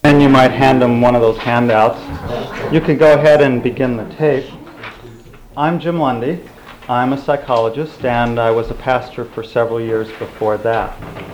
And you might hand them one of those handouts. You can go ahead and begin the tape. I'm Jim Lundy. I'm a psychologist, and I was a pastor for several years before that.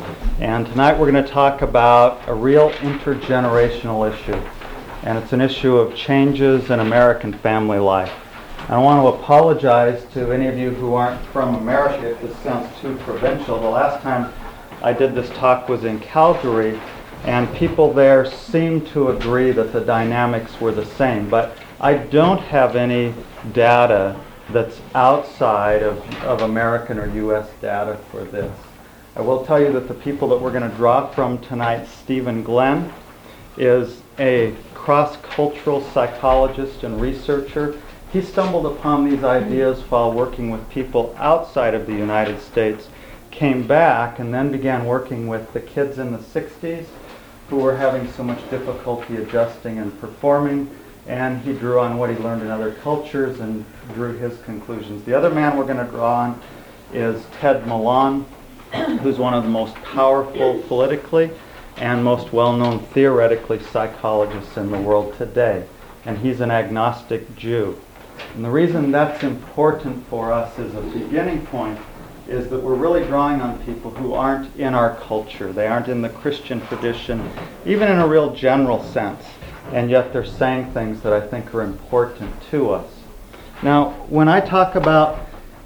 And tonight we're going to talk about a real intergenerational issue. And it's an issue of changes in American family life. I want to apologize to any of you who aren't from America if this sounds too provincial. The last time I did this talk was in Calgary, and people there seemed to agree that the dynamics were the same. But I don't have any data that's outside of American or U.S. data for this. I will tell you that the people that we're going to draw from tonight, Stephen Glenn, is a cross-cultural psychologist and researcher. He stumbled upon these ideas while working with people outside of the United States, came back, and then began working with the kids in the 60s who were having so much difficulty adjusting and performing, and he drew on what he learned in other cultures and drew his conclusions. The other man we're going to draw on is Ted Milan, who's one of the most powerful politically and most well-known theoretically psychologists in the world today, and he's an agnostic Jew. And the reason that's important for us as a beginning point is that we're really drawing on people who aren't in our culture. They aren't in the Christian tradition, even in a real general sense, and yet they're saying things that I think are important to us. Now, when I talk about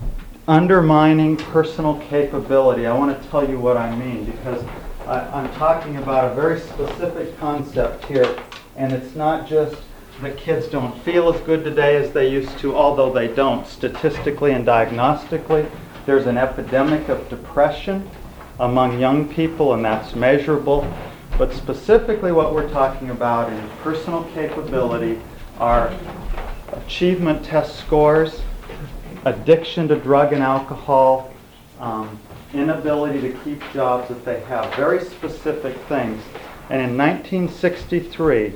undermining personal capability, I want to tell you what I mean, because I'm talking about a very specific concept here, and it's not just that kids don't feel as good today as they used to, although they don't. Statistically and diagnostically, there's an epidemic of depression among young people, and that's measurable. But specifically what we're talking about in personal capability are achievement test scores, addiction to drug and alcohol, inability to keep jobs that they have, very specific things. And in 1963,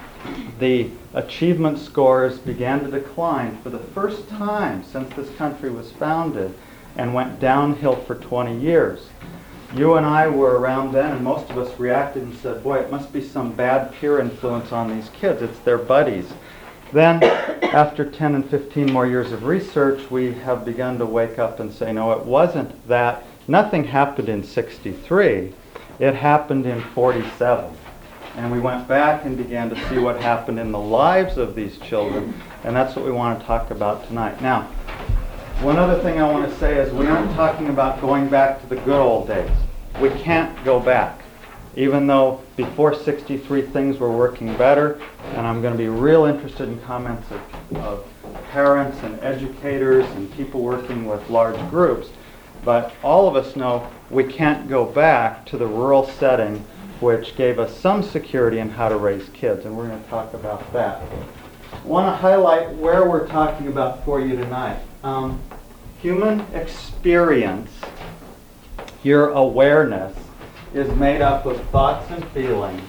the achievement scores began to decline for the first time since this country was founded, and went downhill for 20 years. You and I were around then, and most of us reacted and said, boy, it must be some bad peer influence on these kids. It's their buddies. Then, after 10 and 15 more years of research, we have begun to wake up and say, no, it wasn't that. Nothing happened in 63. It happened in 47. And we went back and began to see what happened in the lives of these children, and that's what we want to talk about tonight. Now, one other thing I want to say is we aren't talking about going back to the good old days. We can't go back, even though before 63 things were working better, and I'm going to be real interested in comments of parents and educators and people working with large groups. But all of us know we can't go back to the rural setting which gave us some security in how to raise kids, and we're going to talk about that. I want to highlight where we're talking about for you tonight. Human experience, your awareness, is made up of thoughts and feelings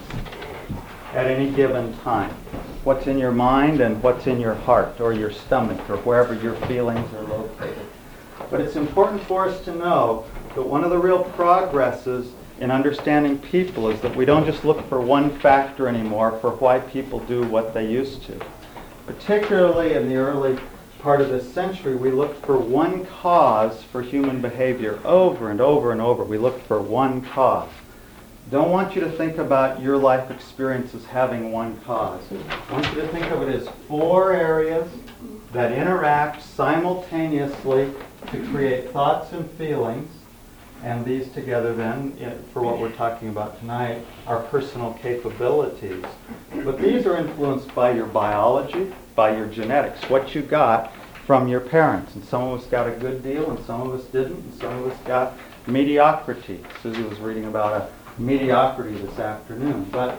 at any given time. What's in your mind and what's in your heart or your stomach or wherever your feelings are located. But it's important for us to know that one of the real progresses in understanding people is that we don't just look for one factor anymore for why people do what they used to. Particularly in the early part of this century, we looked for one cause for human behavior over and over and over. We looked for one cause. Don't want you to think about your life experience as having one cause. I want you to think of it as four areas that interact simultaneously to create thoughts and feelings, and these together then, for what we're talking about tonight, are personal capabilities. But these are influenced by your biology, by your genetics, what you got from your parents. And some of us got a good deal, and some of us didn't, and some of us got mediocrity. Susie was reading about a mediocrity this afternoon. But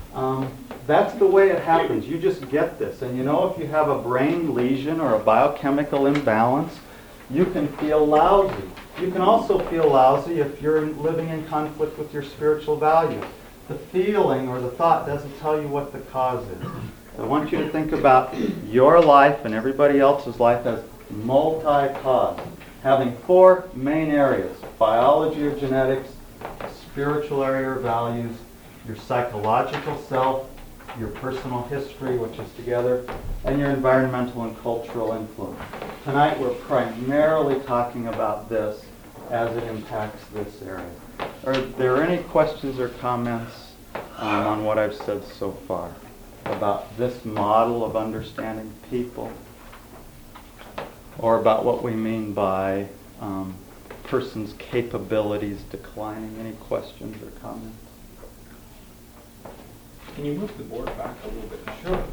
that's the way it happens. You just get this. And you know, if you have a brain lesion or a biochemical imbalance, you can feel lousy. You can also feel lousy if you're living in conflict with your spiritual values. The feeling or the thought doesn't tell you what the cause is. I want you to think about your life and everybody else's life as multi-cause, having four main areas: biology or genetics, spiritual area or values, your psychological self, your personal history, which is together, and your environmental and cultural influence. Tonight we're primarily talking about this as it impacts this area. Are there any questions or comments on what I've said so far about this model of understanding people, or about what we mean by person's capabilities declining? Any questions or comments? Can you move the board back a little bit? Sure.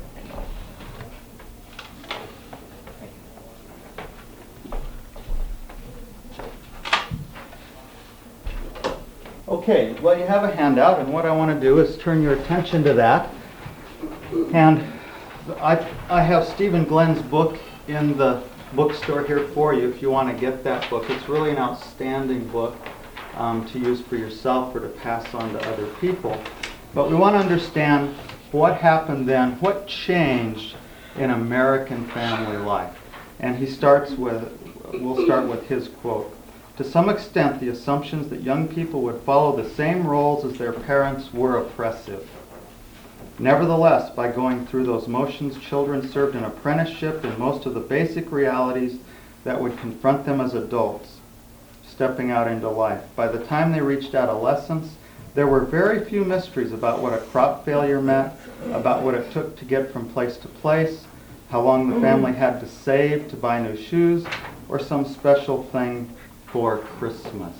Okay, well, you have a handout, and what I want to do is turn your attention to that. And I have Stephen Glenn's book in the bookstore here for you if you want to get that book. It's really an outstanding book to use for yourself or to pass on to other people. But we want to understand what happened then, what changed in American family life. And we'll start with his quote. To some extent, the assumptions that young people would follow the same roles as their parents were oppressive. Nevertheless, by going through those motions, children served an apprenticeship in most of the basic realities that would confront them as adults, stepping out into life. By the time they reached adolescence, there were very few mysteries about what a crop failure meant, about what it took to get from place to place, how long the family had to save to buy new shoes, or some special thing for Christmas.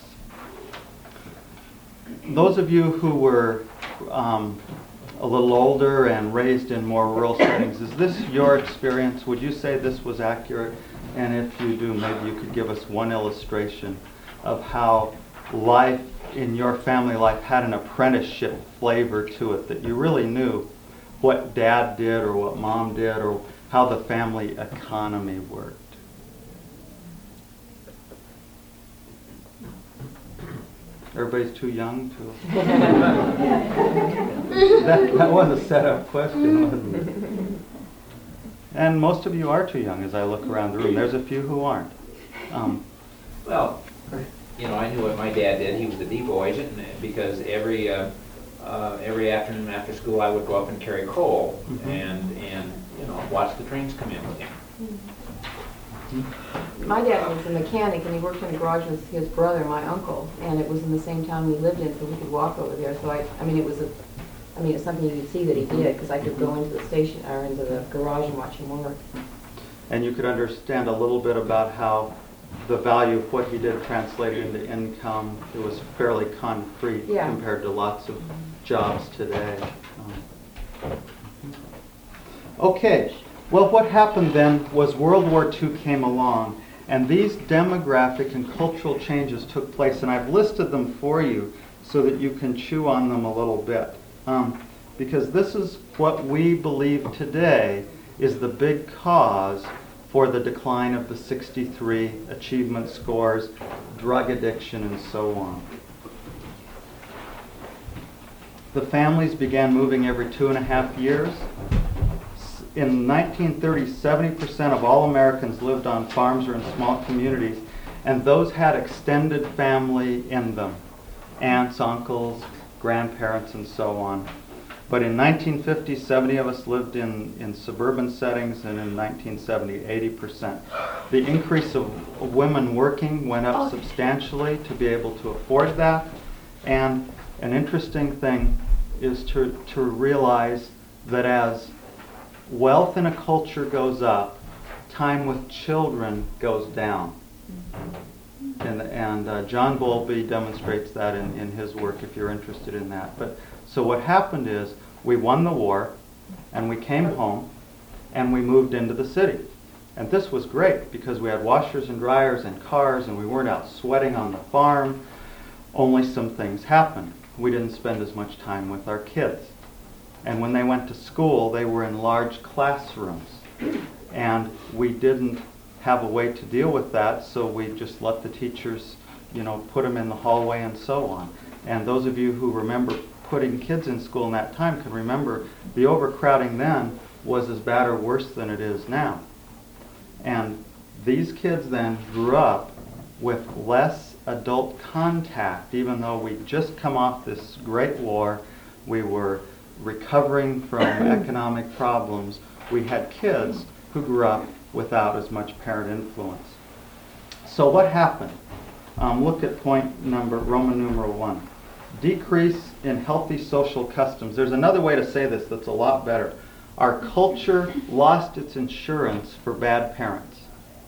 Those of you who were a little older and raised in more rural settings, is this your experience? Would you say this was accurate? And if you do, maybe you could give us one illustration of how life in your family life had an apprenticeship flavor to it, that you really knew what dad did or what mom did or how the family economy worked. Everybody's too young to... that was a set-up question, wasn't it? And most of you are too young as I look around the room. There's a few who aren't. Well, you know, I knew what my dad did. He was a depot agent, because every afternoon after school I would go up and carry coal, and you know, watch the trains come in with him. My dad was a mechanic, and he worked in the garage with his brother, my uncle, and it was in the same town we lived in, so we could walk over there. So it's something you could see that he did, because I could go into the station or into the garage and watch him work. And you could understand a little bit about how the value of what he did translated into income. It was fairly concrete compared to lots of jobs today. Okay. Well, what happened then was World War II came along, and these demographic and cultural changes took place, and I've listed them for you so that you can chew on them a little bit. Because this is what we believe today is the big cause for the decline of the 63 achievement scores, drug addiction, and so on. The families began moving every 2.5 years. In 1930, 70% of all Americans lived on farms or in small communities, and those had extended family in them, aunts, uncles, grandparents, and so on. But in 1950, 70 of us lived in suburban settings, and in 1970, 80%. The increase of women working went up substantially to be able to afford that, and an interesting thing is to realize that as wealth in a culture goes up, time with children goes down. And John Bowlby demonstrates that in his work if you're interested in that. So what happened is we won the war, and we came home, and we moved into the city. And this was great because we had washers and dryers and cars, and we weren't out sweating on the farm. Only some things happened. We didn't spend as much time with our kids. And when they went to school, they were in large classrooms. And we didn't have a way to deal with that, so we just let the teachers, put them in the hallway and so on. And those of you who remember putting kids in school in that time can remember the overcrowding then was as bad or worse than it is now. And these kids then grew up with less adult contact, even though we'd just come off this great war. We were recovering from economic problems, we had kids who grew up without as much parent influence. So what happened? Look at point number, Roman numeral 1. Decrease in healthy social customs. There's another way to say this that's a lot better. Our culture lost its insurance for bad parents.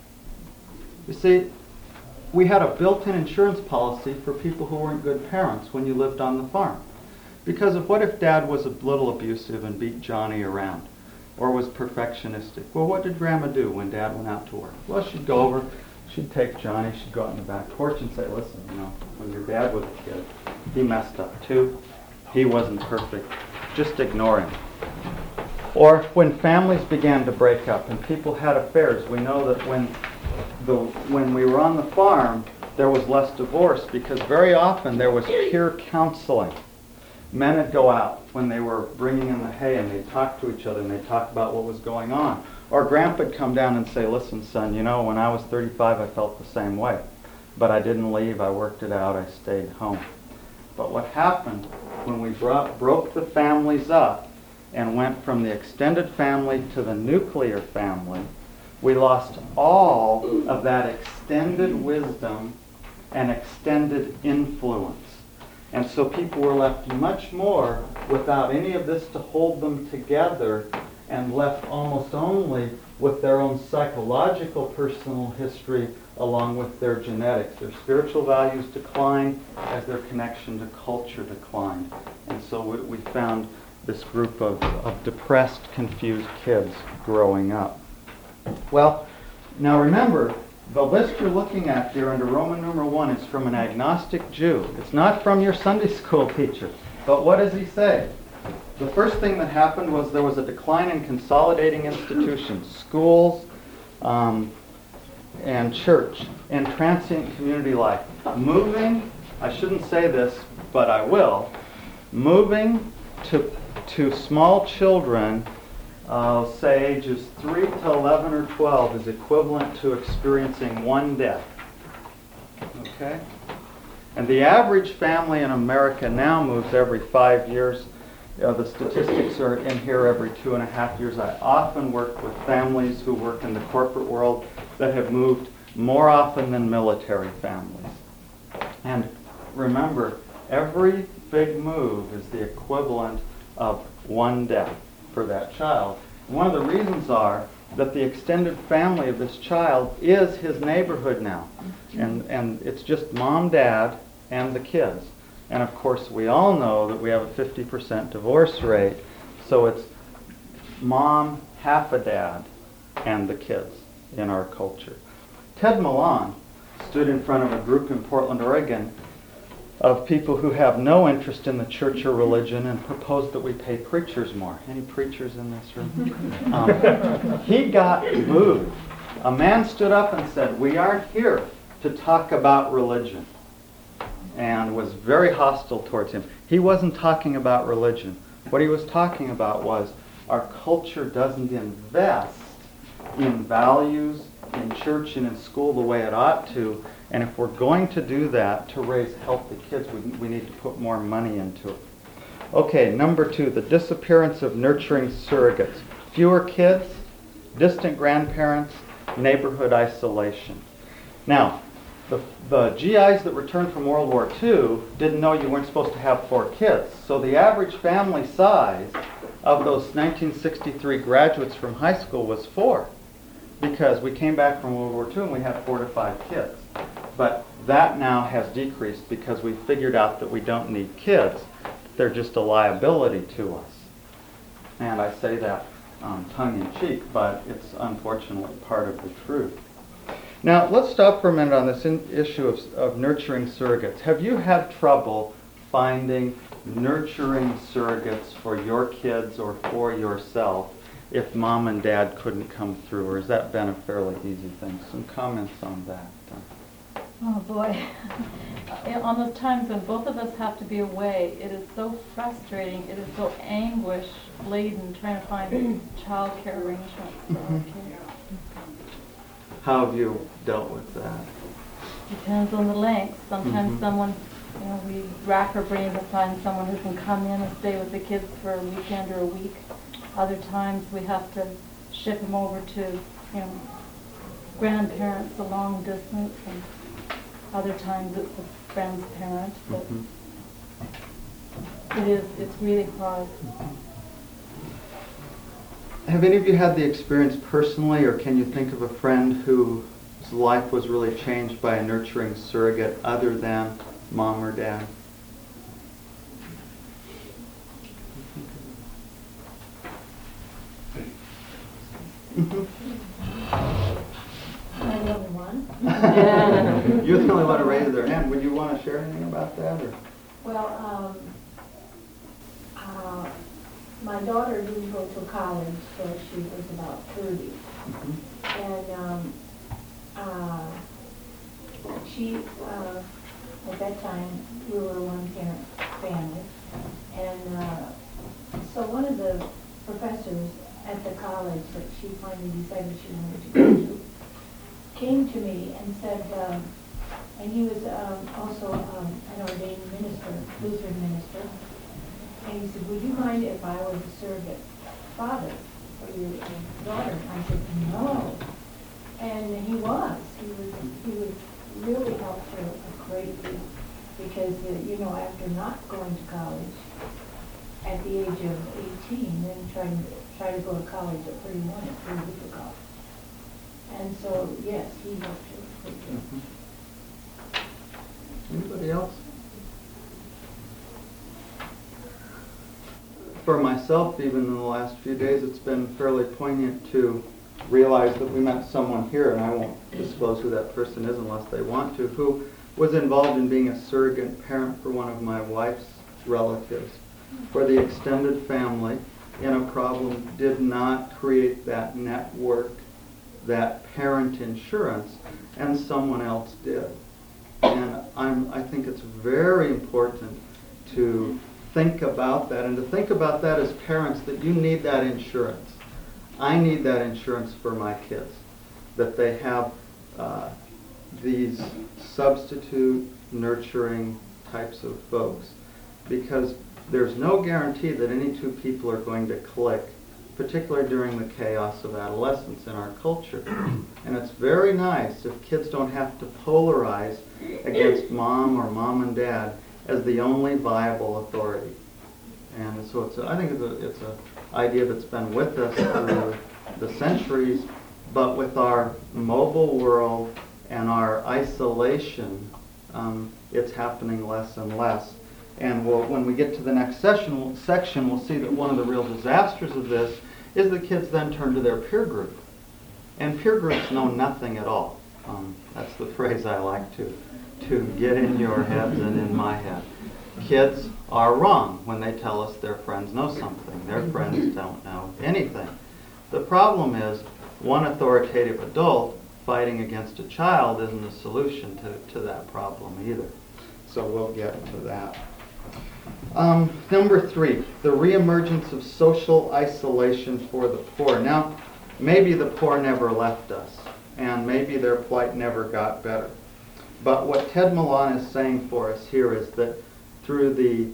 You see, we had a built-in insurance policy for people who weren't good parents when you lived on the farm. Because of what if Dad was a little abusive and beat Johnny around, or was perfectionistic? Well, what did Grandma do when Dad went out to work? Well, she'd go over, she'd take Johnny, she'd go out in the back porch and say, listen, when your dad was a kid, he messed up too. He wasn't perfect. Just ignore him. Or when families began to break up and people had affairs, we know that when we were on the farm, there was less divorce because very often there was peer counseling. Men would go out when they were bringing in the hay and they'd talk to each other and they'd talk about what was going on. Or Grandpa would come down and say, listen, son, when I was 35, I felt the same way. But I didn't leave. I worked it out. I stayed home. But what happened when we broke the families up and went from the extended family to the nuclear family, we lost all of that extended wisdom and extended influence. And so people were left much more without any of this to hold them together and left almost only with their own psychological personal history along with their genetics. Their spiritual values declined as their connection to culture declined. And so we found this group of depressed, confused kids growing up. Well, now remember, the list you're looking at here under Roman numeral 1 is from an agnostic Jew. It's not from your Sunday school teacher. But what does he say? The first thing that happened was there was a decline in consolidating institutions, schools, and church, and transient community life. Moving, I shouldn't say this, but I will, moving to small children, say ages 3 to 11 or 12, is equivalent to experiencing one death. Okay? And the average family in America now moves every 5 years. The statistics are in here every 2.5 years. I often work with families who work in the corporate world that have moved more often than military families. And remember, every big move is the equivalent of one death for that child. And one of the reasons are that the extended family of this child is his neighborhood now. And it's just mom, dad, and the kids. And of course, we all know that we have a 50% divorce rate, so it's mom, half a dad, and the kids in our culture. Ted Milan stood in front of a group in Portland, Oregon, of people who have no interest in the church or religion and proposed that we pay preachers more. Any preachers in this room? He got booed. A man stood up and said, we aren't here to talk about religion, and was very hostile towards him. He wasn't talking about religion. What he was talking about was our culture doesn't invest in values in church and in school the way it ought to, and if we're going to do that to raise healthy kids, we need to put more money into it. Okay, number 2, the disappearance of nurturing surrogates. Fewer kids, distant grandparents, neighborhood isolation. Now, the GIs that returned from World War II didn't know you weren't supposed to have 4 kids. So the average family size of those 1963 graduates from high school was 4. Because we came back from World War II and we had 4 to 5 kids. But that now has decreased because we figured out that we don't need kids. They're just a liability to us. And I say that tongue-in-cheek, but it's unfortunately part of the truth. Now, let's stop for a minute on this issue of nurturing surrogates. Have you had trouble finding nurturing surrogates for your kids or for yourself if mom and dad couldn't come through, or has that been a fairly easy thing? Some comments on that. Oh boy. On those times when both of us have to be away, it is so frustrating, it is so anguish-laden trying to find child care arrangements for our kids. How have you dealt with that? Depends on the length. Sometimes someone You know, we rack our brains to find someone who can come in and stay with the kids for a weekend or a week. Other times we have to ship them over to, you know, grandparents a long distance, and other times it's a friend's parent. But it's really hard. Have any of you had the experience personally, or can you think of a friend whose life was really changed by a nurturing surrogate other than mom or dad? I'm the only one. You're the only one to raise their hand. Would you want to share anything about that? Or? Well, my daughter didn't go to college till she was about 30. And she, at that time, we were a one-parent family. And so one of the professors at the college that she finally decided she wanted to go to came to me and said, and he was also an ordained minister, Lutheran minister, and he said, would you mind if I was a surrogate father for your daughter? And I said, no. And he was really helped her a great deal, because, you know, after not going to college at the age of 18, then try to go to college at 31, it's very difficult. And so, yes, he helped her a great deal. Anybody else? For myself, even in the last few days, it's been fairly poignant to realize that we met someone here, and I won't disclose who that person is unless they want to, who was involved in being a surrogate parent for one of my wife's relatives, where the extended family in a problem did not create that network, that parent insurance, and someone else did. And I think it's very important to think about that, and to think about that as parents, that you need that insurance. I need that insurance for my kids, that they have these substitute nurturing types of folks, because there's no guarantee that any two people are going to click, particularly during the chaos of adolescence in our culture. And it's very nice if kids don't have to polarize against mom or mom and dad as the only viable authority. And so I think it's an idea that's been with us through the centuries, but with our mobile world and our isolation, it's happening less and less. And when we get to the next section, we'll see that one of the real disasters of this is the kids then turn to their peer group. And peer groups know nothing at all. That's the phrase I like to get in your heads and in my head. Kids are wrong when they tell us their friends know something. Their friends don't know anything. The problem is one authoritative adult fighting against a child isn't a solution to that problem either. So we'll get to that. Number 3, the reemergence of social isolation for the poor. Now, maybe the poor never left us, and maybe their plight never got better. But what Ted Milan is saying for us here is that through the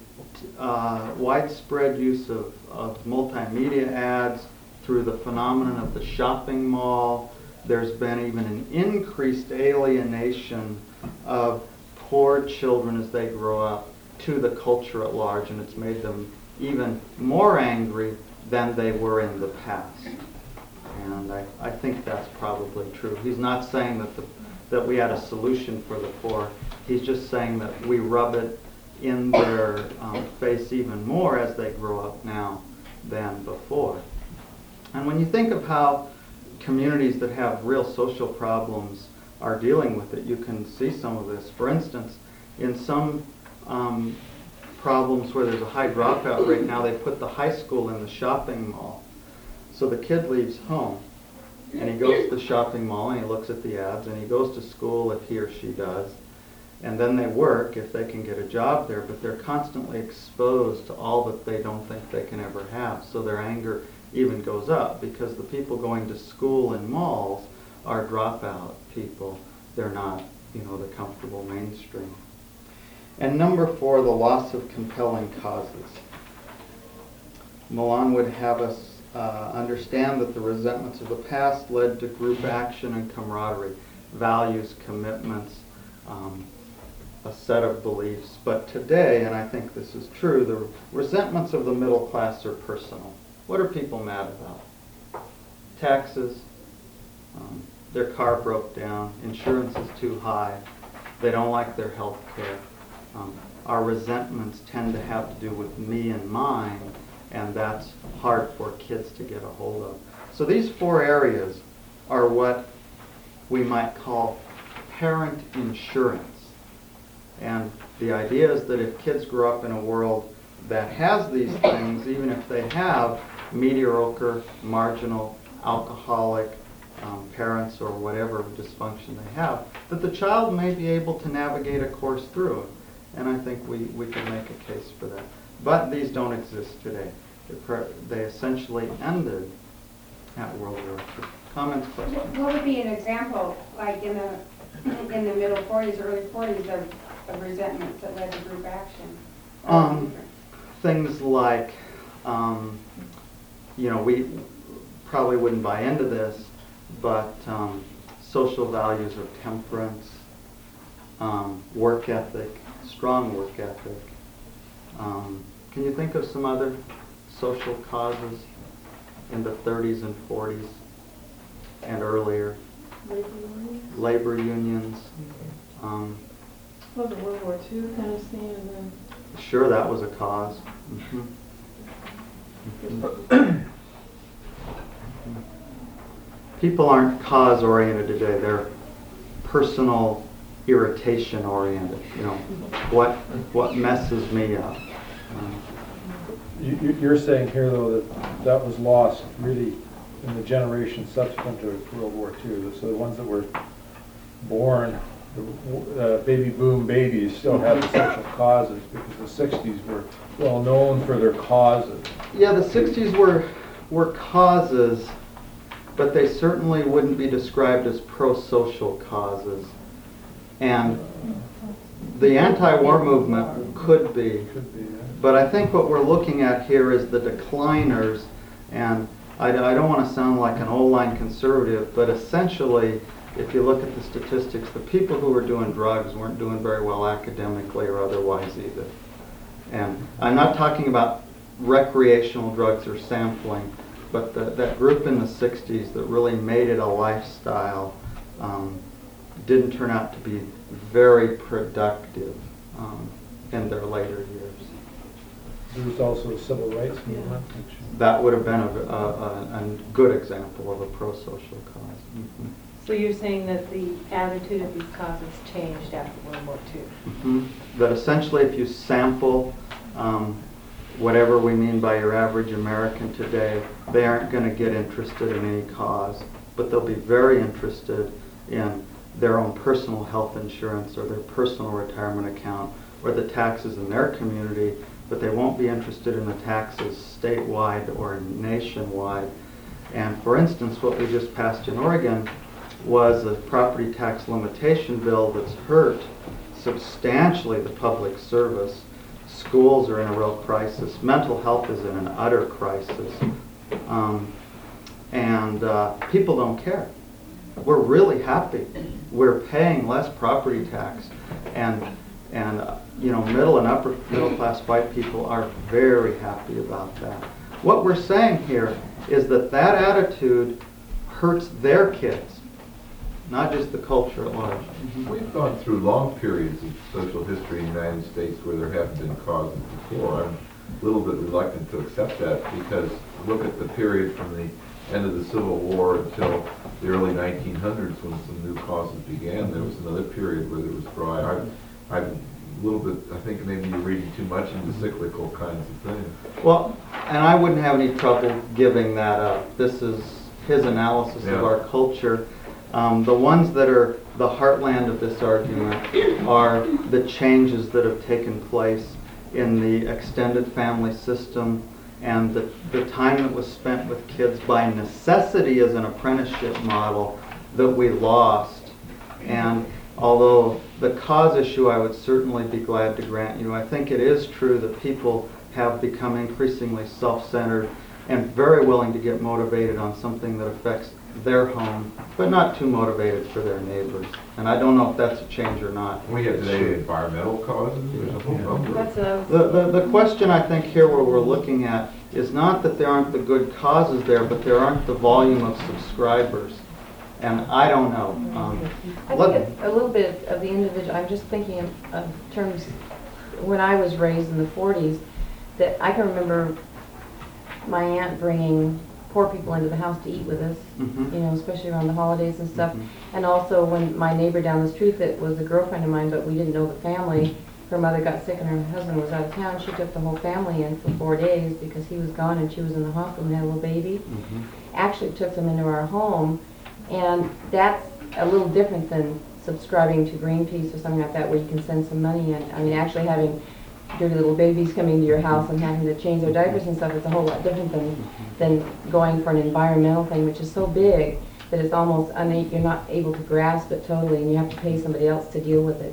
widespread use of multimedia ads, through the phenomenon of the shopping mall, there's been even an increased alienation of poor children as they grow up to the culture at large, and it's made them even more angry than they were in the past. And I think that's probably true. He's not saying that we had a solution for the poor. He's just saying that we rub it in their face even more as they grow up now than before. And when you think of how communities that have real social problems are dealing with it, you can see some of this. For instance, in some problems where there's a high dropout rate now, they put the high school in the shopping mall. So the kid leaves home, and he goes to the shopping mall, and he looks at the ads, and he goes to school if he or she does, and then they work if they can get a job there, but they're constantly exposed to all that they don't think they can ever have. So their anger even goes up, because the people going to school in malls are dropout people. They're not, the comfortable mainstream. And number 4, the loss of compelling causes. Milan would have us understand that the resentments of the past led to group action and camaraderie, values, commitments, a set of beliefs. But today, and I think this is true, the resentments of the middle class are personal. What are people mad about? Taxes, their car broke down, insurance is too high, they don't like their health care. Our resentments tend to have to do with me and mine, and that's hard for kids to get a hold of. So these 4 areas are what we might call parent insurance. And the idea is that if kids grow up in a world that has these things, even if they have mediocre, marginal, alcoholic parents or whatever dysfunction they have, that the child may be able to navigate a course through it. And I think we can make a case for that. But these don't exist today. They essentially ended at World War II. Comments, questions? What would be an example, like in the middle 40s, early 40s, of resentments that led to group action? Things like, we probably wouldn't buy into this, but social values of temperance, work ethic, strong work ethic. Can you think of some other social causes in the 30s and 40s and earlier? Labor unions. Well, the World War II kind of scene, and then Sure, that was a cause. People aren't cause-oriented today. They're personal irritation-oriented. What messes me up. You're saying here, though, that was lost really in the generation subsequent to World War II. So the ones that were born, the baby boom babies, still had the social causes because the 60s were well known for their causes. Yeah, the 60s were causes, but they certainly wouldn't be described as pro-social causes. And the anti-war movement could be. But I think what we're looking at here is the decliners, and I don't want to sound like an old-line conservative, but essentially, if you look at the statistics, the people who were doing drugs weren't doing very well academically or otherwise either. And I'm not talking about recreational drugs or sampling, but that group in the 60s that really made it a lifestyle didn't turn out to be very productive in their later years. There was also a civil rights movement. That would have been a good example of a pro-social cause. so you're saying that the attitude of these causes changed after World War II. That essentially if you sample whatever we mean by your average American today, they aren't going to get interested in any cause, but they'll be very interested in their own personal health insurance or their personal retirement account or the taxes in their community, but they won't be interested in the taxes statewide or nationwide. And for instance, what we just passed in Oregon was a property tax limitation bill that's hurt substantially the public service. Schools are in a real crisis. Mental health is in an utter crisis. And people don't care. We're really happy. We're paying less property tax. And middle and upper middle class white people are very happy about that. What we're saying here is that attitude hurts their kids, not just the culture at large. We've gone through long periods of social history in the United States where there haven't been causes before. I'm a little bit reluctant to accept that because look at the period from the end of the Civil War until the early 1900s when some new causes began. There was another period where there was dry. I'm a little bit, I think maybe you're reading too much into cyclical kinds of things. Well, and I wouldn't have any trouble giving that up. This is his analysis of our culture. The ones that are the heartland of this argument are the changes that have taken place in the extended family system and the time that was spent with kids by necessity as an apprenticeship model that we lost. And Although the cause issue I would certainly be glad to grant you. I think it is true that people have become increasingly self-centered and very willing to get motivated on something that affects their home, but not too motivated for their neighbors. And I don't know if that's a change or not. We have today environmental causes, there's a whole number. That's a, The question I think here where we're looking at is not that there aren't the good causes there, but there aren't the volume of subscribers. And I don't know. I think a little bit of the individual, I'm just thinking of terms, when I was raised in the 40s, that I can remember my aunt bringing poor people into the house to eat with us, Mhm. you know, especially around the holidays and stuff. Mhm. And also when my neighbor down the street that was a girlfriend of mine, but we didn't know the family, her mother got sick and her husband was out of town, she took the whole family in for 4 days because he was gone and she was in the hospital and had a little baby. Mhm. Actually took them into our home, and that's a little different than subscribing to Greenpeace or something like that where you can send some money in. I mean, actually having dirty little babies coming to your house and having to change their diapers and stuff is a whole lot different than going for an environmental thing, which is so big that it's almost, you're not able to grasp it totally and you have to pay somebody else to deal with it.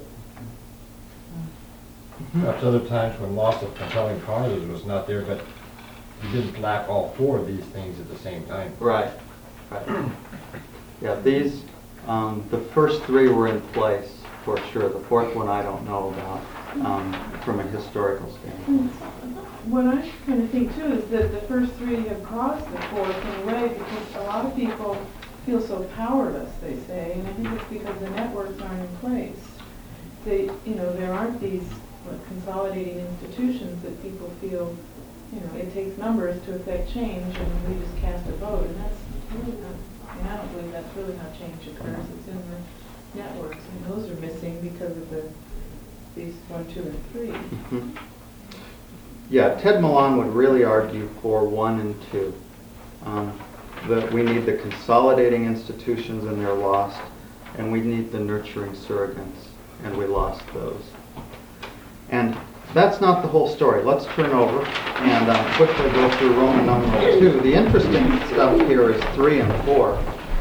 Perhaps other times when loss of compelling causes was not there, but you didn't lack all four of these things at the same time. Right. Right. Yeah, these, the first three were in place for sure. The fourth one I don't know about from a historical standpoint. What I kind of think too is that the first three have caused the fourth in a way because a lot of people feel so powerless, they say, and I think it's because the networks aren't in place. They, there aren't these consolidating institutions that people feel, it takes numbers to affect change and we just cast a vote, and that's really not, I don't believe that's really how change occurs. It's in the networks, and those are missing because of these 1, 2, and 3. Mhm. Yeah, Ted Milan would really argue for 1 and 2. That we need the consolidating institutions and they're lost, and we need the nurturing surrogates, and we lost those. And that's not the whole story. Let's turn over and quickly go through Roman numeral 2. The interesting stuff here is 3 and 4.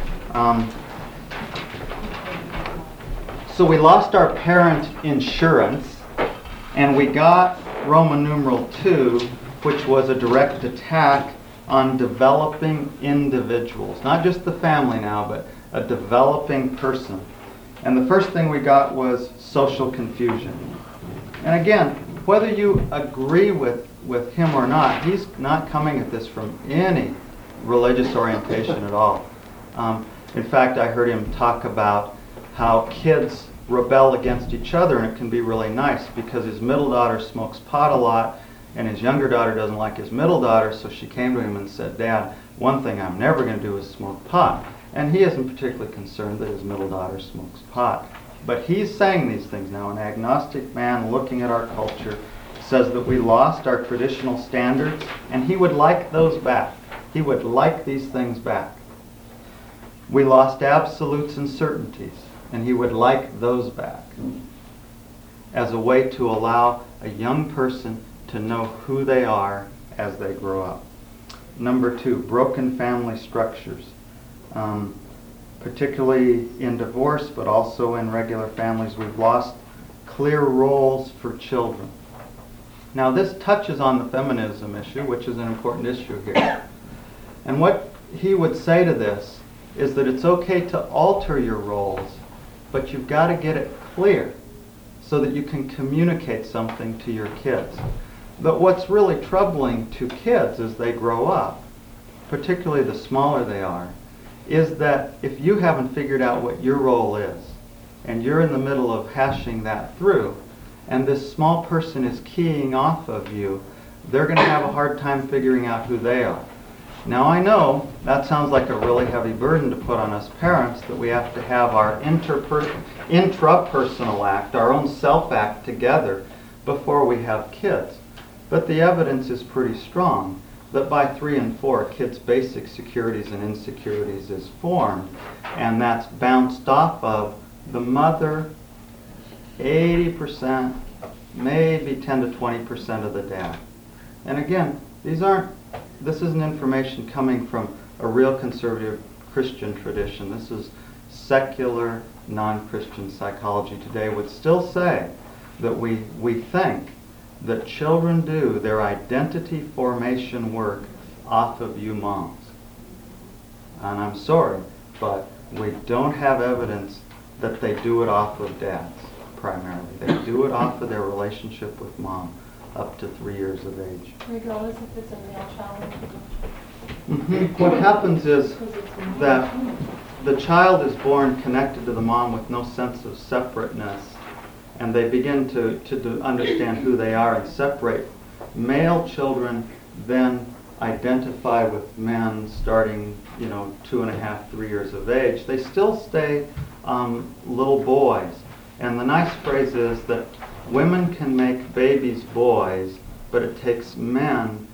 So we lost our parent insurance, and we got Roman numeral 2, which was a direct attack on developing individuals. Not just the family now, but a developing person. And the first thing we got was social confusion. And again, whether you agree with him or not, he's not coming at this from any religious orientation at all. In fact, I heard him talk about how kids rebel against each other, and it can be really nice because his middle daughter smokes pot a lot, and his younger daughter doesn't like his middle daughter, so she came to him and said, "Dad, one thing I'm never going to do is smoke pot." And he isn't particularly concerned that his middle daughter smokes pot. But he's saying these things now. An agnostic man looking at our culture says that we lost our traditional standards, and he would like those back. He would like these things back. We lost absolutes and certainties, and he would like those back as a way to allow a young person to know who they are as they grow up. Number 2, broken family structures. Particularly in divorce, but also in regular families, we've lost clear roles for children. Now this touches on the feminism issue, which is an important issue here. And what he would say to this is that it's okay to alter your roles, but you've got to get it clear so that you can communicate something to your kids. But what's really troubling to kids as they grow up, particularly the smaller they are, is that if you haven't figured out what your role is, and you're in the middle of hashing that through, and this small person is keying off of you, they're going to have a hard time figuring out who they are. Now I know that sounds like a really heavy burden to put on us parents, that we have to have our intrapersonal act, our own self-act together before we have kids. But the evidence is pretty strong that by 3 and 4, kids' basic securities and insecurities is formed, and that's bounced off of the mother, 80%, maybe 10 to 20% of the dad. And again, this isn't information coming from a real conservative Christian tradition. This is secular non-Christian psychology today would still say that we think that children do their identity formation work off of you moms. And I'm sorry, but we don't have evidence that they do it off of dads, primarily. They do it off of their relationship with mom up to 3 years of age. Regardless if it's a male child or What happens is that the child is born connected to the mom with no sense of separateness, and they begin to understand who they are and separate. Male children then identify with men starting, 2.5, 3 years of age. They still stay little boys. And the nice phrase is that women can make babies boys, but it takes men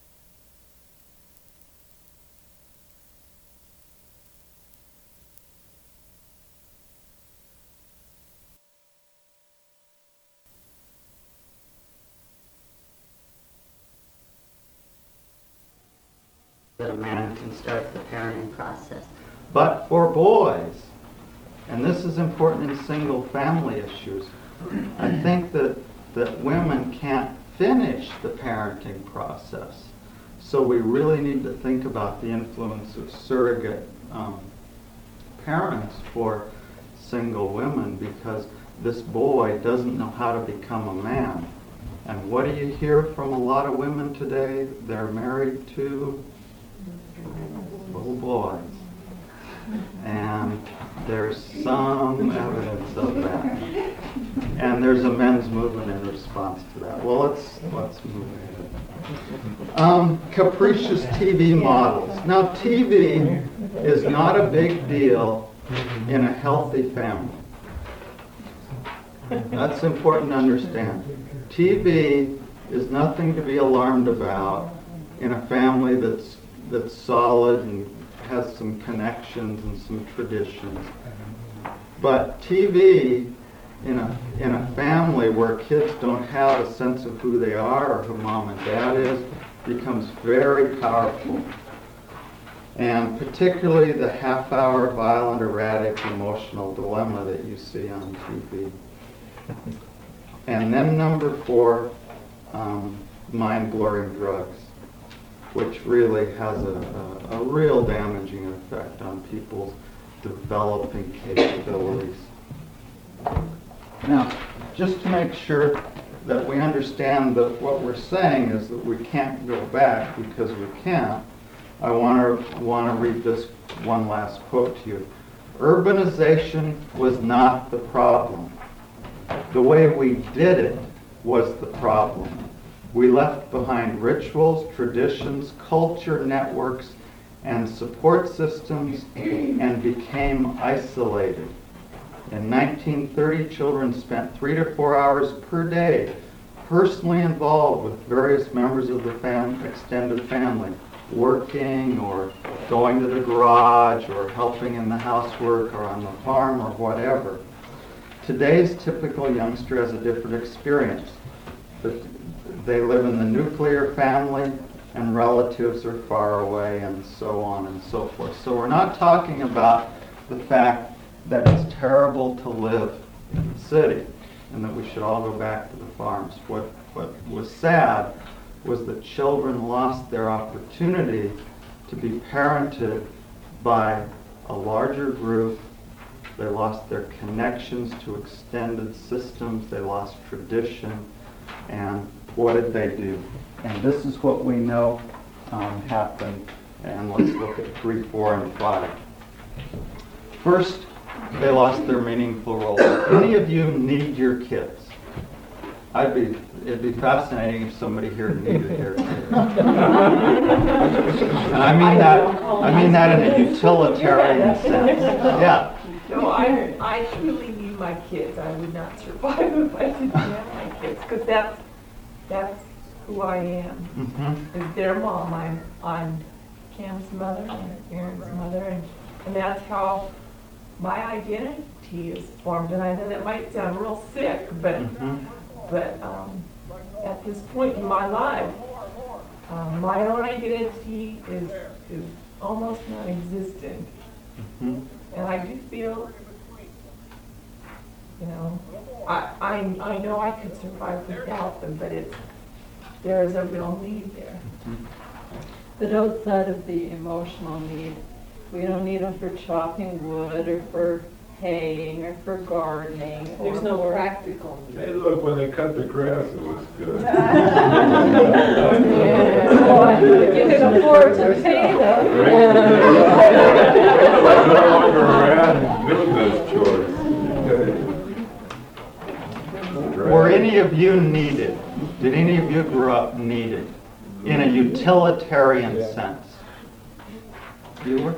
that a man can start the parenting process. But for boys, and this is important in single family issues, I think that women can't finish the parenting process. So we really need to think about the influence of surrogate parents for single women, because this boy doesn't know how to become a man. And what do you hear from a lot of women today? They're married to little boys. And there's some evidence of that. And there's a men's movement in response to that. Well, let's move ahead. Capricious TV models. Now, TV is not a big deal in a healthy family. That's important to understand. TV is nothing to be alarmed about in a family that's solid and has some connections and some traditions. But TV in a family where kids don't have a sense of who they are or who mom and dad is becomes very powerful. And particularly the half-hour violent, erratic, emotional dilemma that you see on TV. And then number 4, mind-blurring drugs, which really has a real damaging effect on people's developing capabilities. Now, just to make sure that we understand that what we're saying is that we can't go back because we can't, I want to read this one last quote to you. Urbanization was not the problem. The way we did it was the problem. We left behind rituals, traditions, culture, networks, and support systems, and became isolated. In 1930, children spent 3 to 4 hours per day personally involved with various members of the extended family, working or going to the garage or helping in the housework or on the farm or whatever. Today's typical youngster has a different experience. They live in the nuclear family and relatives are far away and so on and so forth. So we're not talking about the fact that it's terrible to live in the city and that we should all go back to the farms. What was sad was that children lost their opportunity to be parented by a larger group. They lost their connections to extended systems. They lost tradition. And what did they do? And this is what we know happened. And let's look at 3, 4, and 5. First, they lost their meaningful role. Any of you need your kids? It'd be fascinating if somebody here needed their kids. And I mean that in a utilitarian sense. Yeah. No, I truly need my kids. I would not survive if I didn't have my kids, because that's who I am. Mm-hmm. Is their mom. I'm Cam's mother, I'm Aaron's mother, and that's how my identity is formed. And I know that might sound real sick, but at this point in my life, my own identity is almost non-existent. Mm-hmm. And I do feel you know. I know I could survive without them, but there's a real need there. But outside of the emotional need, we don't need them for chopping wood or for haying or for gardening. There's no practical need. Hey, look, when they cut the grass, it was good. You can afford to pay them. I'm no longer around doing those chores. Were any of you needed? Did any of you grow up needed in a utilitarian sense? You were?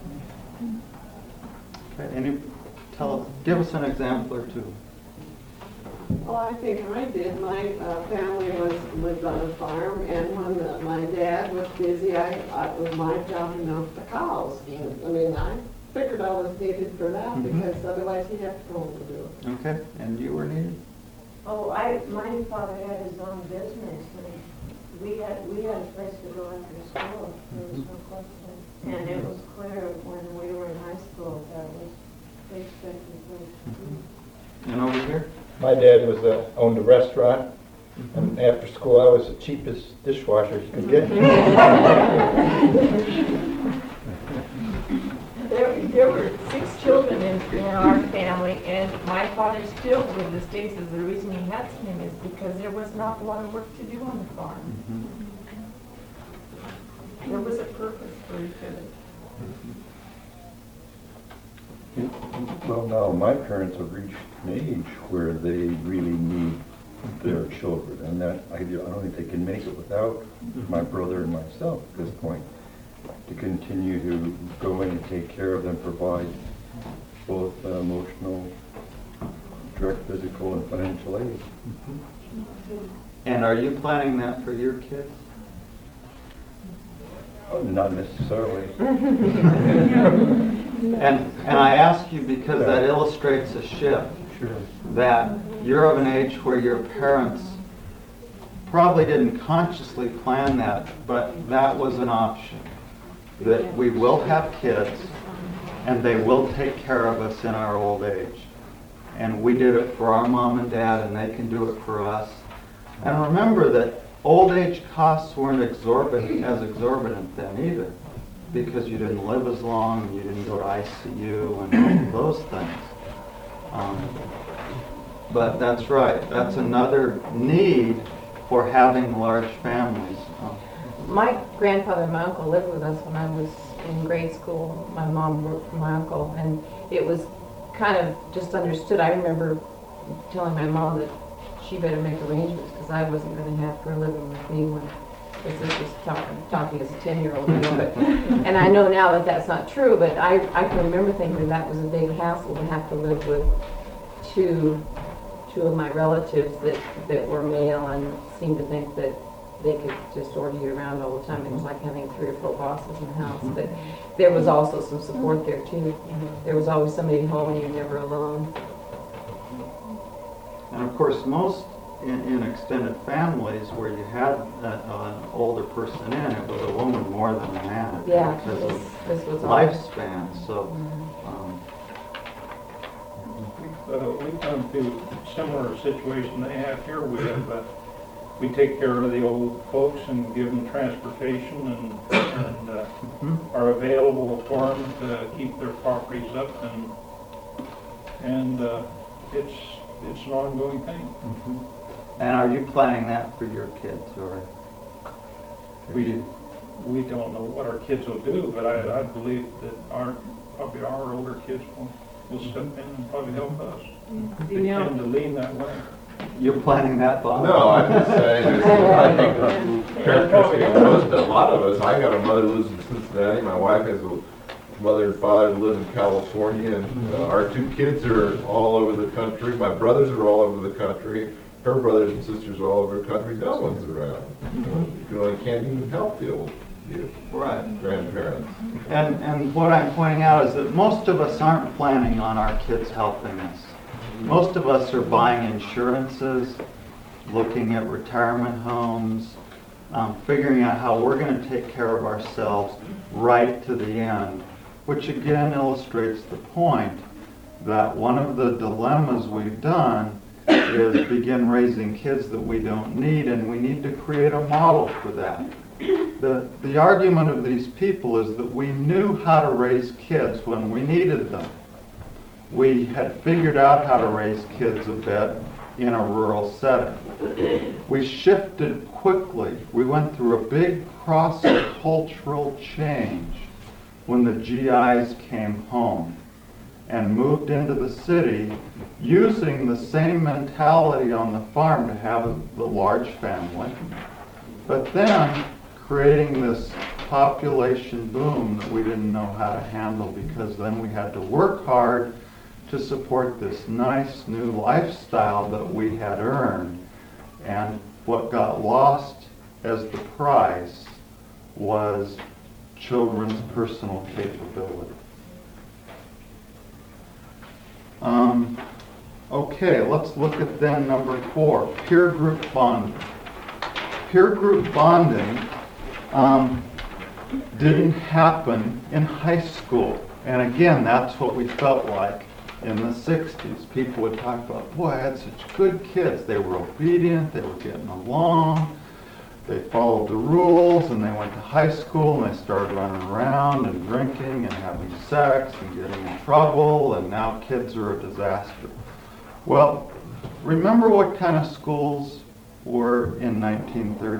Okay, give us an example or two. Well, I think I did. My family lived on a farm, and when my dad was busy, it was my job to milk the cows. I mean, I figured I was needed for that because otherwise he'd have to go home to do it. Okay, and you were needed? Oh, my father had his own business, and we had a place to go after school, there was no question. And it was clear when we were in high school that they expected us. And over here? My dad owned a restaurant, and after school I was the cheapest dishwasher you could get. There were 6 children in our family, and my father still to this day says the reason he had so many is because there was not a lot of work to do on the farm. There was a purpose for each of it. Well, now my parents have reached an age where they really need their children, and that I don't think they can make it without my brother and myself at this point, to continue to go in and take care of them, provide both emotional, direct physical, and financial aid. And are you planning that for your kids? Oh, not necessarily. And I ask you because that illustrates a shift. Sure. That you're of an age where your parents probably didn't consciously plan that, but that was an option. That we will have kids and they will take care of us in our old age. And we did it for our mom and dad, and they can do it for us. And remember that old age costs weren't exorbitant then either, because you didn't live as long, you didn't go to ICU and all those things. But that's right, that's another need for having large families. My grandfather and my uncle lived with us when I was in grade school. My mom worked for my uncle, and it was kind of just understood. I remember telling my mom that she better make arrangements because I wasn't going to have her living with me when this was talking as a 10-year-old. And I know now that that's not true, but I can remember thinking that was a big hassle to have to live with two of my relatives that were male and seemed to think that they could just order you around all the time. It was like having 3 or 4 bosses in the house. But there was also some support there too. There was always somebody home and you're never alone. And of course, most in extended families where you had an older person in, it was a woman more than a man. Yeah, because this was lifespan. So. We've gone through a similar situation they have here. We take care of the old folks and give them transportation and are available for them to keep their properties up, and it's an ongoing thing. And are you planning that for your kids, or we don't know what our kids will do, but I believe that probably our older kids will step in and probably help us. They tend to lean that way. You're planning that, Bob? No, I'm just saying, I think characteristic of a lot of us. I got a mother who lives in Cincinnati, my wife has a mother and father who live in California, and our 2 kids are all over the country. My brothers are all over the country. Her brothers and sisters are all over the country. No one's around. You can't even help the old grandparents. And what I'm pointing out is that most of us aren't planning on our kids helping us. Most of us are buying insurances, looking at retirement homes, figuring out how we're going to take care of ourselves right to the end, which again illustrates the point that one of the dilemmas we've done is begin raising kids that we don't need, and we need to create a model for that. The argument of these people is that we knew how to raise kids when we needed them. We had figured out how to raise kids a bit in a rural setting. We shifted quickly. We went through a big cross-cultural change when the GIs came home and moved into the city using the same mentality on the farm to have the large family, but then creating this population boom that we didn't know how to handle, because then we had to work hard to support this nice new lifestyle that we had earned. And what got lost as the price was children's personal capability. Okay, let's look at then number 4, peer group bonding. Peer group bonding didn't happen in high school. And again, that's what we felt like in the 60s. People would talk about, boy, I had such good kids. They were obedient, they were getting along, they followed the rules, and they went to high school and they started running around and drinking and having sex and getting in trouble, and now kids are a disaster. Well, remember what kind of schools were in 1930?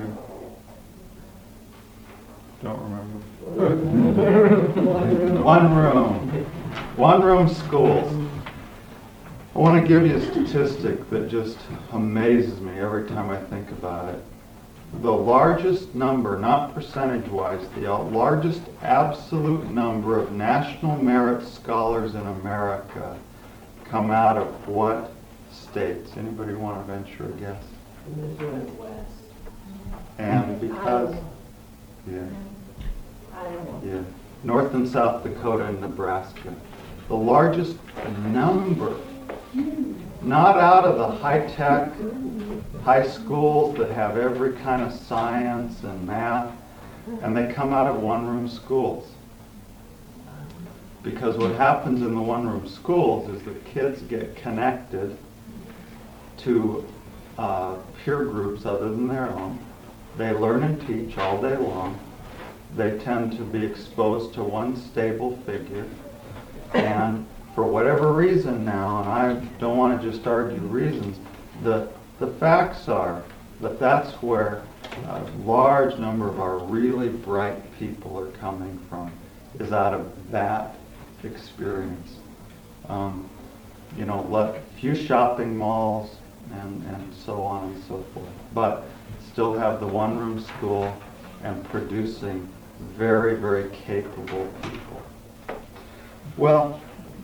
Don't remember. One room schools. I want to give you a statistic that just amazes me every time I think about it. The largest number, not percentage-wise, the largest absolute number of national merit scholars in America come out of what states? Anybody want to venture a guess? Midwest. And because, yeah, North and South Dakota and Nebraska. The largest number, not out of the high-tech high schools that have every kind of science and math, and they come out of one-room schools. Because what happens in the one-room schools is that kids get connected to peer groups other than their own. They learn and teach all day long. They tend to be exposed to one stable figure. And for whatever reason now, and I don't want to just argue reasons, the facts are that that's where a large number of our really bright people are coming from, is out of that experience. Few shopping malls and so on and so forth, but still have the one-room school and producing very, very capable people. Well,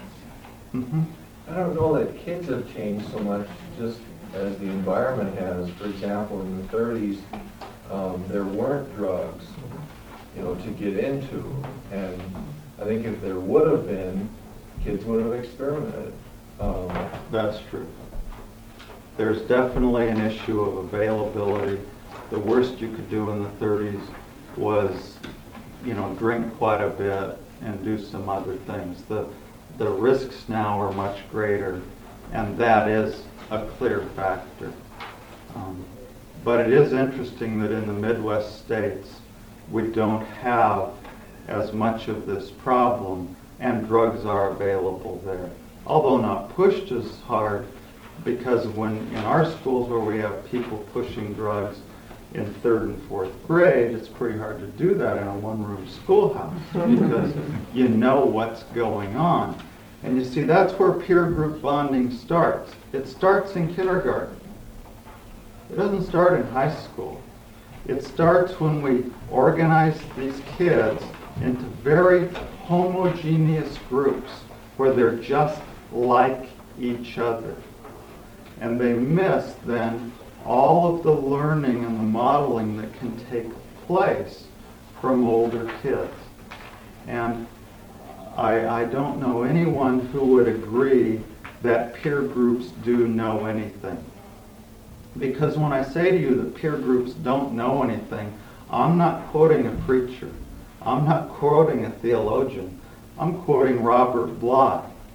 I don't know that kids have changed so much just as the environment has. For example, in the 30s, there weren't drugs, to get into. And I think if there would have been, kids would have experimented. That's true. There's definitely an issue of availability. The worst you could do in the 30s was, drink quite a bit and do some other things. The risks now are much greater, and that is a clear factor. But it is interesting that in the Midwest states, we don't have as much of this problem, and drugs are available there. Although not pushed as hard, because when in our schools where we have people pushing drugs in 3rd and 4th grade, it's pretty hard to do that in a one-room schoolhouse because you know what's going on. And you see, that's where peer group bonding starts. It starts in kindergarten. It doesn't start in high school. It starts when we organize these kids into very homogeneous groups where they're just like each other. And they miss then all of the learning and the modeling that can take place from older kids. And I don't know anyone who would agree that peer groups do know anything. Because when I say to you that peer groups don't know anything, I'm not quoting a preacher. I'm not quoting a theologian. I'm quoting Robert Bly.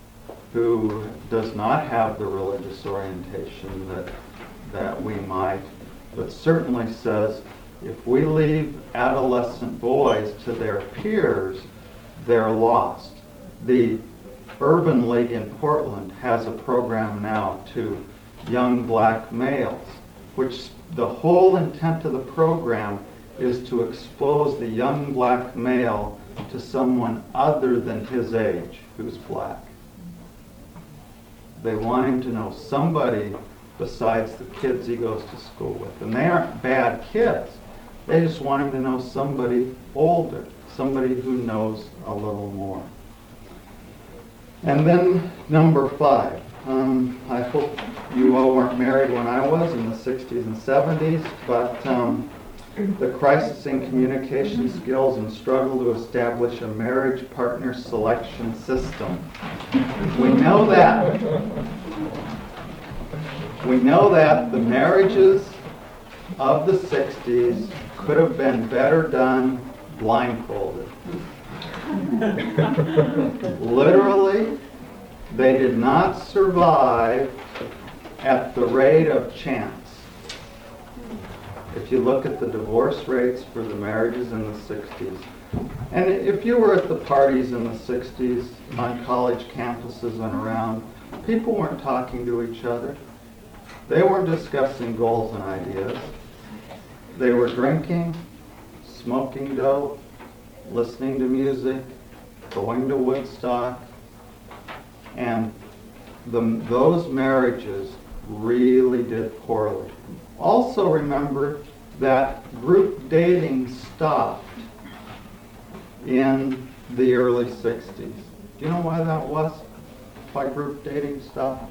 who does not have the religious orientation that we might, but certainly says, if we leave adolescent boys to their peers, they're lost. The Urban League in Portland has a program now to young black males, which the whole intent of the program is to expose the young black male to someone other than his age who's black. They want him to know somebody besides the kids he goes to school with. And they aren't bad kids. They just want him to know somebody older, somebody who knows a little more. And then number 5. I hope you all weren't married when I was in the 60s and 70s, but the crisis in communication skills and struggle to establish a marriage partner selection system. We know that. We know that the marriages of the 60s could have been better done blindfolded. Literally, they did not survive at the rate of chance. If you look at the divorce rates for the marriages in the 60s, and if you were at the parties in the 60s on college campuses and around, people weren't talking to each other. They weren't discussing goals and ideas. They were drinking, smoking dope, listening to music, going to Woodstock, and those marriages really did poorly. Also remember that group dating stopped in the early 60s. Do you know why that was? Why group dating stopped?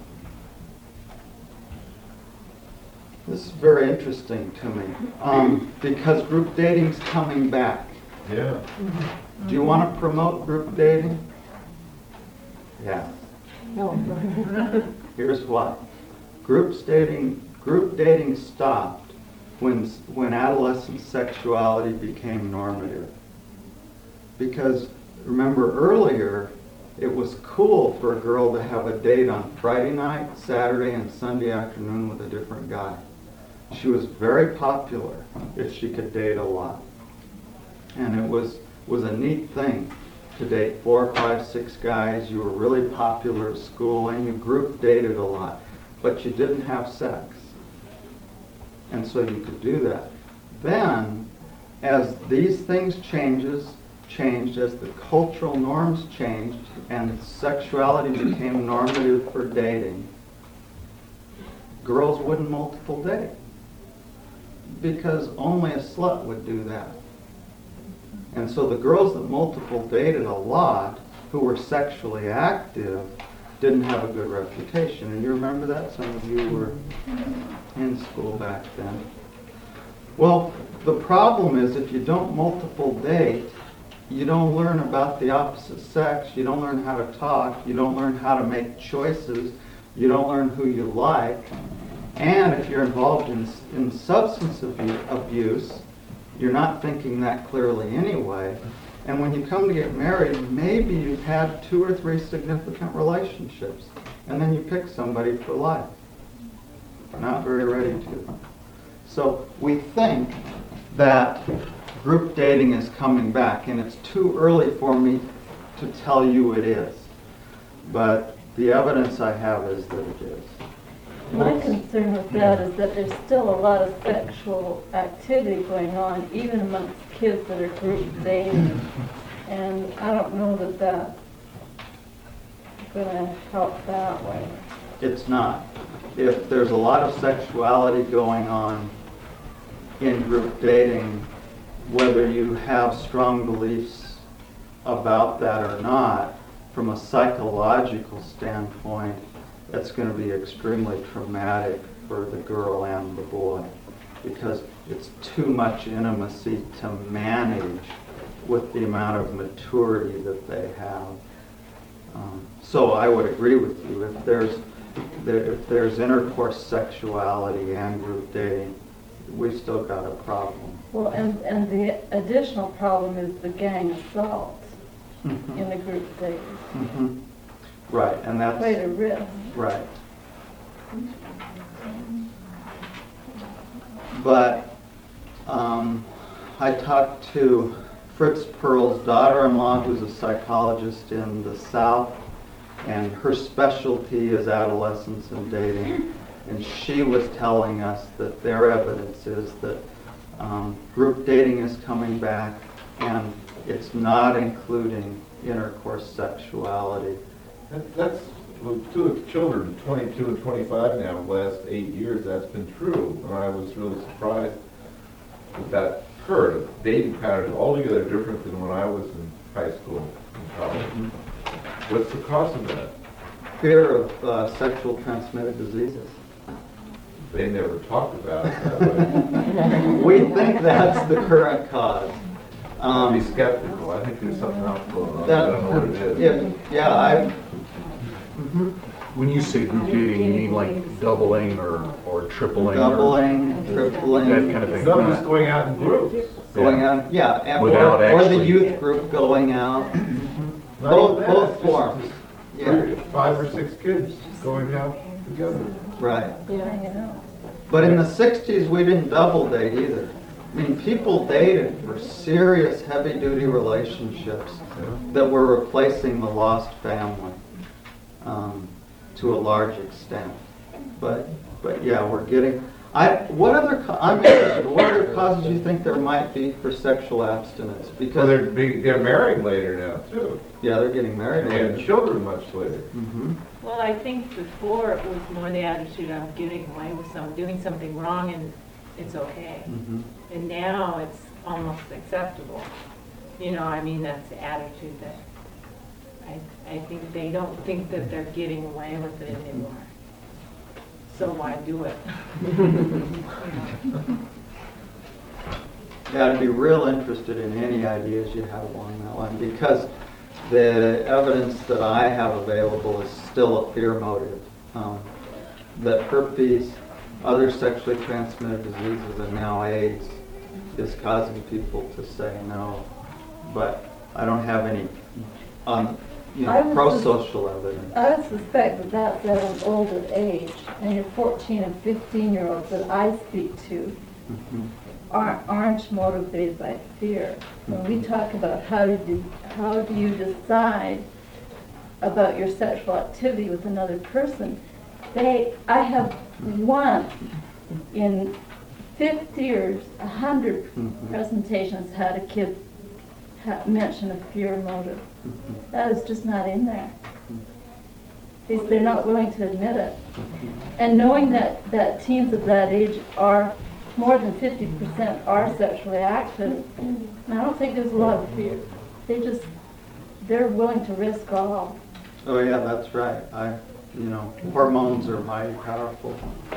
This is very interesting to me, because group dating's coming back. Yeah. Do you want to promote group dating? Yeah. No. Here's why. Group dating stopped when adolescent sexuality became normative. Because remember earlier, it was cool for a girl to have a date on Friday night, Saturday, and Sunday afternoon with a different guy. She was very popular if she could date a lot. And it was a neat thing to date 4, 5, 6 guys. You were really popular at school and you group dated a lot, but you didn't have sex. And so you could do that. Then, as these things changed, as the cultural norms changed and sexuality became normative for dating, girls wouldn't multiple date. Because only a slut would do that. And so the girls that multiple dated a lot, who were sexually active, didn't have a good reputation. And you remember that? Some of you were in school back then. Well, the problem is if you don't multiple date, you don't learn about the opposite sex, you don't learn how to talk, you don't learn how to make choices, you don't learn who you like. And if you're involved in substance abuse, you're not thinking that clearly anyway. And when you come to get married, maybe you've had 2 or 3 significant relationships. And then you pick somebody for life. You're not very ready to. So we think that group dating is coming back. And it's too early for me to tell you it is. But the evidence I have is that it is. My concern with that is that there's still a lot of sexual activity going on, even amongst kids that are group dating. And I don't know that that's going to help that way. It's not. If there's a lot of sexuality going on in group dating, whether you have strong beliefs about that or not, from a psychological standpoint, that's going to be extremely traumatic for the girl and the boy, because it's too much intimacy to manage with the amount of maturity that they have. So I would agree with you. If there's intercourse sexuality and group dating, we've still got a problem. Well, and the additional problem is the gang assault in the group dating. Right, and that's... quite a risk. Right. But I talked to Fritz Perl's daughter-in-law, who's a psychologist in the South, and her specialty is adolescence and dating. And she was telling us that their evidence is that group dating is coming back, and it's not including intercourse sexuality. That's, with two of the children, 22 and 25 now, the last 8 years, that's been true. And I was really surprised that occurred. The dating pattern is altogether different than when I was in high school and college. What's the cause of that? Fear of sexual transmitted diseases. They never talked about it that way. We think that's the current cause. I'd be skeptical. I think there's something else going on. I don't know what it is. Yeah, When you say group dating, you mean like doubling or tripling? doubling, tripling. That kind of thing. Some just going out in groups. Going out, yeah, and Without or the actually- youth group going out. Not Both, even both that, forms. just Yeah, 5 or 6 kids going out together. right. Yeah. But in the 60s, we didn't double date either. I mean, people dated for serious, heavy-duty relationships that were replacing the lost family to a large extent. But yeah, we're getting. I'm interested. What other causes do you think there might be for sexual abstinence? Well, Because they're marrying later now too, yeah, they're getting married. and they have children much later. Mm-hmm. Well, I think before it was more the attitude of getting away with doing something wrong and it's okay. Mm-hmm. And now it's almost acceptable. You know, I mean, that's the attitude that I think they don't think that they're getting away with it anymore. So why do it? Yeah, I'd be real interested in any ideas you have along that line, because the evidence that I have available is still a fear motive. That herpes, other sexually transmitted diseases, and now AIDS is causing people to say no. But I don't have any pro-social evidence. I would suspect that that's at an older age, and your 14 and 15-year-olds that I speak to aren't motivated by fear. When we talk about how do you decide about your sexual activity with another person, I have one in 50 or 100 presentations had a kid mention a fear motive. That is just not in there. They're not willing to admit it. And knowing that teens of that age are more than 50% are sexually active, and I don't think there's a lot of fear. They're willing to risk all. Oh yeah, that's right. Hormones are mighty powerful.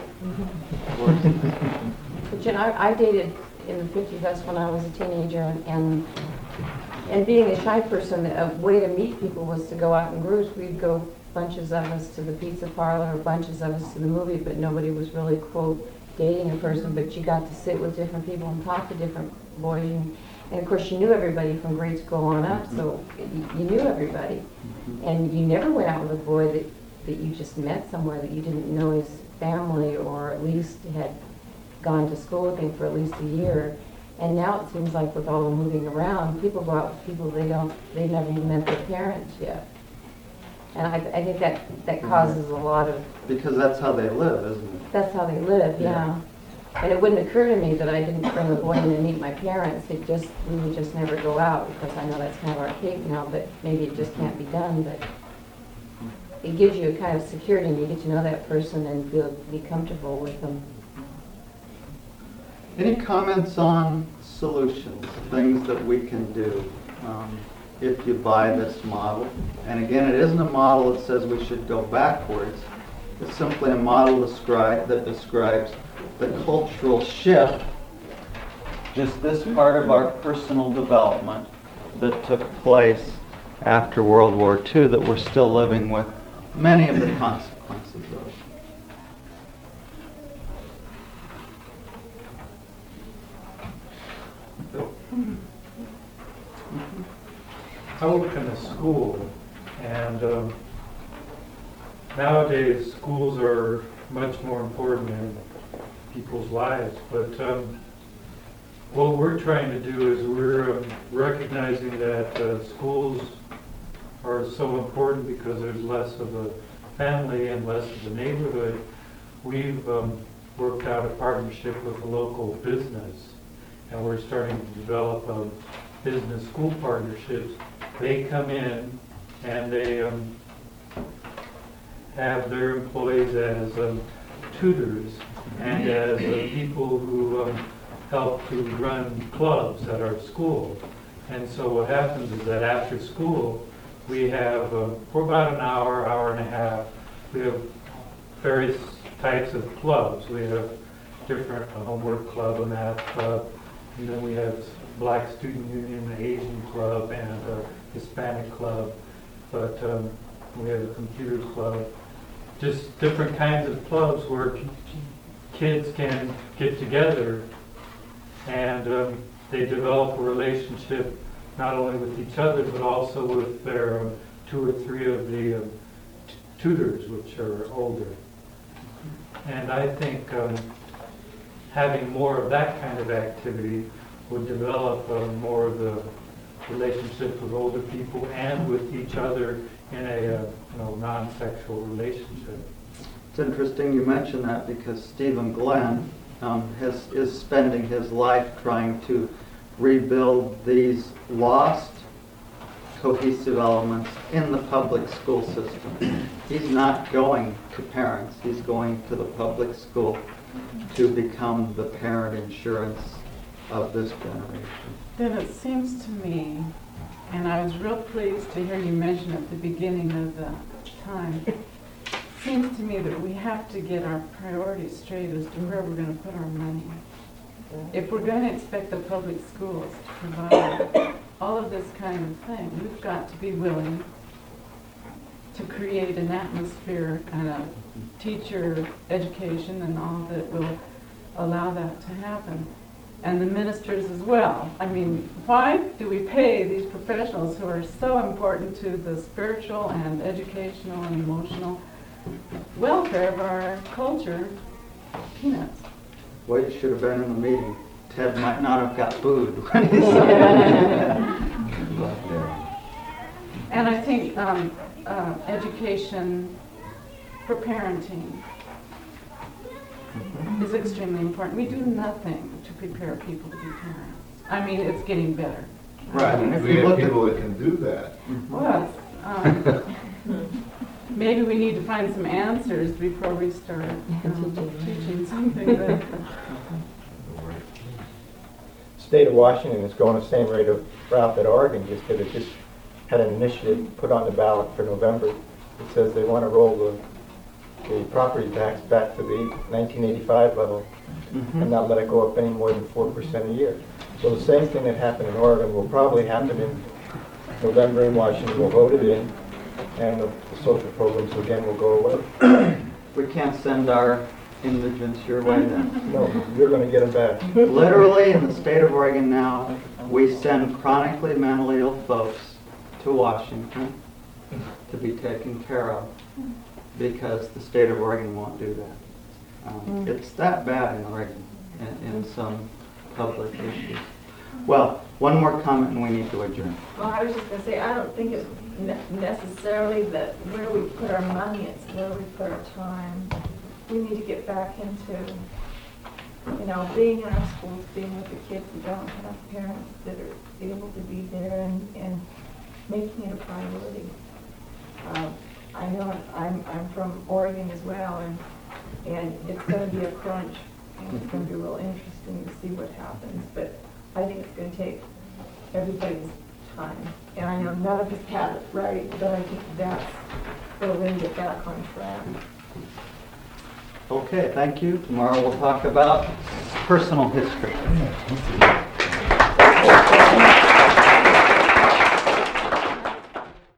But you know, I dated in the 50s, that's when I was a teenager, and being a shy person, a way to meet people was to go out in groups. We'd go, bunches of us, to the pizza parlor, or bunches of us to the movie, but nobody was really, quote, dating a person, but you got to sit with different people and talk to different boys. And of course, you knew everybody from grade school on up, so you knew everybody. And you never went out with a boy that you just met somewhere that you didn't know his family, or at least had gone to school with him for at least a year. And now it seems like with all the moving around, people go out with people they never even met their parents yet. And I think that causes a lot of... Because that's how they live, isn't it? That's how they live, yeah. And it wouldn't occur to me that I didn't bring a boy in to meet my parents. We would just never go out, because I know that's kind of archaic now, but maybe it just can't be done. But it gives you a kind of security, and you get to know that person and be comfortable with them. Any comments on solutions, things that we can do if you buy this model? And again, it isn't a model that says we should go backwards. It's simply a model that describes the cultural shift, just this part of our personal development that took place after World War II that we're still living with many of the consequences of. I work in a school, and nowadays, schools are much more important in people's lives, but what we're trying to do is we're recognizing that schools are so important because there's less of a family and less of a neighborhood. We've worked out a partnership with a local business, and we're starting to develop business-school partnerships. They come in and they have their employees as tutors and as people who help to run clubs at our school. And so what happens is that after school, we have, for about an hour, hour and a half, we have various types of clubs. We have different homework club, a math club, and then we have Black Student Union, an Asian club, and a Hispanic club. But we have a computer club. Just different kinds of clubs where kids can get together and they develop a relationship not only with each other but also with their 2 or 3 of the tutors, which are older. And I think having more of that kind of activity would develop more of the relationship with older people and with each other in a non-sexual relationship. It's interesting you mention that because Stephen Glenn is spending his life trying to rebuild these lost cohesive elements in the public school system. He's not going to parents, he's going to the public school to become the parent insurance of this generation. Then it seems to me, and I was real pleased to hear you mention at the beginning of the time, it seems to me that we have to get our priorities straight as to where we're going to put our money. If we're going to expect the public schools to provide all of this kind of thing, we've got to be willing to create an atmosphere and a teacher education and all that will allow that to happen. And the ministers as well. I mean, why do we pay these professionals who are so important to the spiritual and educational and emotional welfare of our culture peanuts? Well, you should have been in the meeting. Ted might not have got booed when he said And I think education for parenting is extremely important. We do nothing to prepare people to be parents. I mean, it's getting better. Right. We have people that can do that. Well, maybe we need to find some answers before we start teaching something that... State of Washington is going the same rate of route that Oregon just did. It just had an initiative put on the ballot for November. It says they want to roll the property tax back to the 1985 level and not let it go up any more than 4% a year. So the same thing that happened in Oregon will probably happen in November in Washington. We'll vote it in, and the social programs again will go away. we can't send our indigents your way then. No, you're going to get them back. Literally in the state of Oregon now, we send chronically mentally ill folks to Washington to be taken care of because the state of Oregon won't do that. It's that bad in Oregon in some public issues. Well, one more comment and we need to adjourn. Well, I was just going to say, I don't think it's necessarily that where we put our money, it's where we put our time. We need to get back into, being in our schools, being with the kids who don't have parents that are able to be there and making it a priority. I know I'm from Oregon as well, and it's going to be a crunch, and it's going to be real interesting to see what happens. But I think it's going to take everybody's time. And I know none of us have it right, but I think that's where we're going to get back on track. Okay, thank you. Tomorrow we'll talk about personal history.